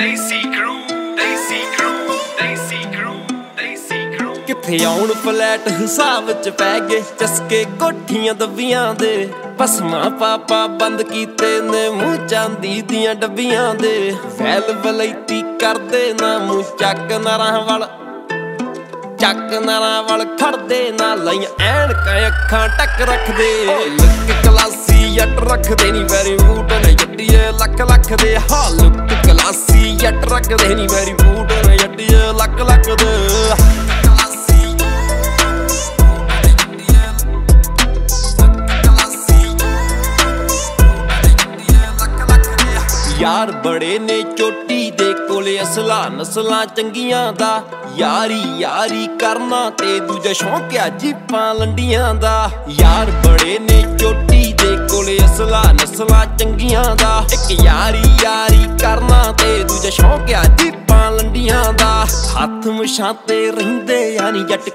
ਕਿੱਥੇ ਆਉਣ ਫਲੈਟ ਹਿਸਾਬ ਚ ਪੈ ਗਏ ਚਸਕੇ ਕੋਠੀਆਂ ਦੱਬੀਆਂ ਦੇ ਭਸਮਾਂ ਪਾਪਾ ਬੰਦ ਕੀਤੇ ਨੇ ਮੂੰਹ ਚਾਂਦੀ ਦੀਆਂ ਡੱਬੀਆਂ ਦੇ ਵੈਲ ਵਲੈਤੀ ਕਰਦੇ ਨਾ ਮੂੰਹ ਚੱਕ ਨਾਰਾਂ ਵੱਲ ਖੜਦੇ ਨਾ ਲਾਈਆਂ ਐਨਕਾਂ ਅੱਖਾਂ ਟੱਕ ਰੱਖਦੇ ਲੁੱਕ ਕਲਾਸੀ ਜੱਟ ਰੱਖਦੇ ਨੀ ਵੈਰੀ ਬੂਟ ਨੇ ਜੱਟੀਏ ਲੱਖ ਦੇ ਹਾਂ ਲੁੱਕ ਕਲਾਸੀ ਜੱਟ ਰੱਖਦੇ ਨੀ ਵੈਰੀ ਬੂਟ ਨੇ ਜੱਟੀਏ ਲੱਖ ਦੇ ਯਾਰ ਬੜੇ ਨੇ ਚੋਟੀ ਦੇ ਕੋਲੇ ਅਸਲਾਂ ਨਸਲਾਂ ਚੰਗੀਆਂ ਦਾ ਯਾਰੀ ਕਰਨਾ ਤੇ ਦੂਜਾ ਸ਼ੌਂਕਿਆ ਜੀਪਾਂ ਲੰਡੀਆਂ ਦਾ ਯਾਰ ਬੜੇ ਨੇ ਚੋਟੀ ਦੇ ਕੋਲੇ ਅਸਲਾਂ ਨਸਲਾਂ ਚੰਗੀਆਂ ਦਾ ਇੱਕ ਯਾਰੀ ਕਰਨਾ ਤੇ ਦੂਜਾ ਸ਼ੌਂਕਿਆ ਜੀਪਾਂ ਲੰਡੀਆਂ ਦਾ ਹੱਥ ਮਛਾਂ ਤੇ ਰਹਿੰਦੇ ਯਾਨੀ ਜੱਟ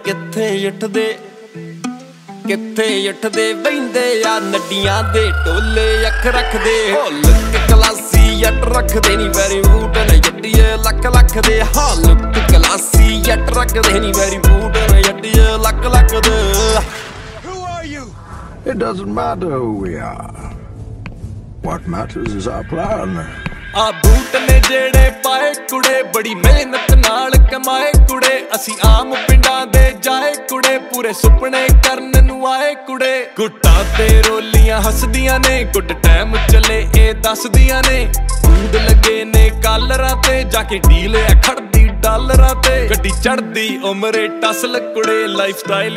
ਕਿੱਥੇ ਉੱਠਦੇ ਬਹਿੰਦੇ ਆ ਨੱਡੀਆਂ ਦੇ ਟੋਲੇ ਅੱਖ ਰੱਖਦੇ ਹੋ ਲੁੱਕ ਕਲਾਸੀ ਜੱਟ ਰੱਖਦੇ ਨੀ ਵੈਰੀ ਬੂਟ ਨੇ ਜੱਟੀਏ ਲੱਖ ਦੇ ਹਾਂ ਲੁੱਕ ਕਲਾਸੀ ਜੱਟ ਰੱਖਦੇ ਨੀ ਵੈਰੀ ਬੂਟ ਨੇ ਜੱਟੀਏ ਲੱਖ ਦੇ Who are you? It doesn't matter who we are. What matters is our plan. ਆ ਬੂਟ ਨੇ ਜਿਹੜੇ ਪਾਏ ਕੁੜੇ ਬੜੀ ਮਿਹਨਤ ਨਾਲ ਕਮਾਏ ਕੁੜੇ ਅਸੀਂ ਆਮ ਪਿੰਡਾਂ ਦੇ ਜਾਏ ਕੁੜੇ ਪੂਰੇ ਸੁਪਨੇ ਕਰਨ ਨੂੰ ਆਏ ਕੁੜੇ ਗੁੱਟਾਂ ਤੇ ਰੋਲੀਆਂ ਹੱਸਦੀਆਂ ਨੇ ਗੁੱਡ ਟਾਈਮ ਚੱਲੇ ਇਹ ਦੱਸਦੀਆਂ ਨੇ ਬੂਦ ਲੱਗੇ ਨੇ ਕਾਲਰਾਂ ਤੇ ਜਾ ਕੇ ਡੀਲ ਆ ਖੜਦੀ ਡਾਲਰਾਂ ਤੇ ਗੱਡੀ ਚੜਦੀ ਉਮਰੇ ਟਸਲ ਕੁੜੇ ਲਾਈਫ ਸਟਾਈਲ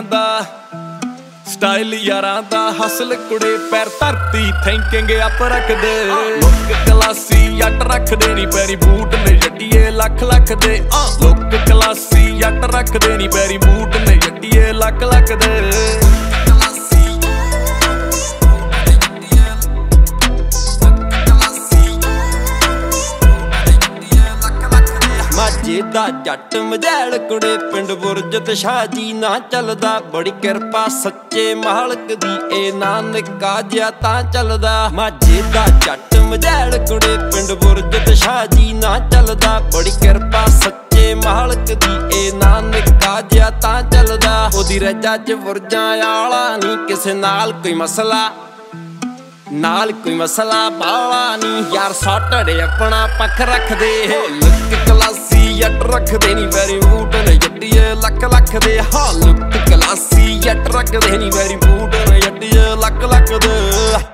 ਯਾਰਾਂ ਦਾ ਹਸਲ ਕੁੜੇ ਪੈਰ ਧਰਤੀ ਥਿੰਕਿੰਗ ਅਪ ਰੱਖਦੇ ਲੁੱਕ ਕਲਾਸੀ ਜੱਟ ਰੱਖਦੇ ਨੀ ਪੈਰੀ ਬੂਟ ਨੇ ਜੱਟੀਏ ਲੱਖ ਦੇ ਲੁੱਕ ਕਲਾਸੀ ਜੱਟ ਰੱਖਦੇ ਨੀ ਪੈਰੀ ਬੂਟ ਨੇ ਜੱਟੀਏ ਲੱਖ ਦੇ ਮਾਝੇ ਦਾ ਜੱਟ ਮਜੈਲ ਕੁੜੇ ਪਿੰਡ ਬੁਰਜ ਤੇ ਸ਼ਾਹਜੀ ਨਾ ਚੱਲਦਾ ਬੜੀ ਕਿਰਪਾ ਸੱਚੇ ਮਾਲਕ ਦੀ ਇਹ ਨਾ ਨਿੱਕਾ ਜਿਹਾ ਤਾਂ ਚੱਲਦਾ ਮਾਝੇ ਦਾ ਜੱਟ ਮਜੈਲ ਕੁੜੇ ਪਿੰਡ ਬੁਰਜ ਤੇ ਸ਼ਾਹਜੀ ਨਾ ਚੱਲਦਾ ਬੜੀ ਕਿਰਪਾ ਸੱਚੇ ਮਾਲਕ ਦੀ ਇਹ ਨਾ ਨਿੱਕਾ ਜਿਹਾ ਤਾਂ ਚੱਲਦਾ ਉਹਦੀ ਰਜਾ ਚ ਬੁਰਜਾਂ ਆਲਾ ਨੀ ਕਿਸੇ ਨਾਲ ਕੋਈ ਮਸਲਾ ਬਾਲਾ ਨੀ ਯਾਰ ਸਾਟੜੇ ਆਪਣਾ ਪੱਖ ਰੱਖਦੇ ਲੁੱਕ ਕਲਾਸੀ ਜੱਟ ਰੱਖਦੇ ਨੀ ਵੈਰੀ ਬੂਟ ਨੇ ਜੱਟੀਏ ਲੱਖ ਦੇ ਹਾਂ ਲੁੱਕ ਕਲਾਸੀ ਜੱਟ ਰੱਖਦੇ ਨੀ ਵੈਰੀ ਬੂਟ ਨੇ ਜੱਟੀਏ ਲੱਖ ਦੇ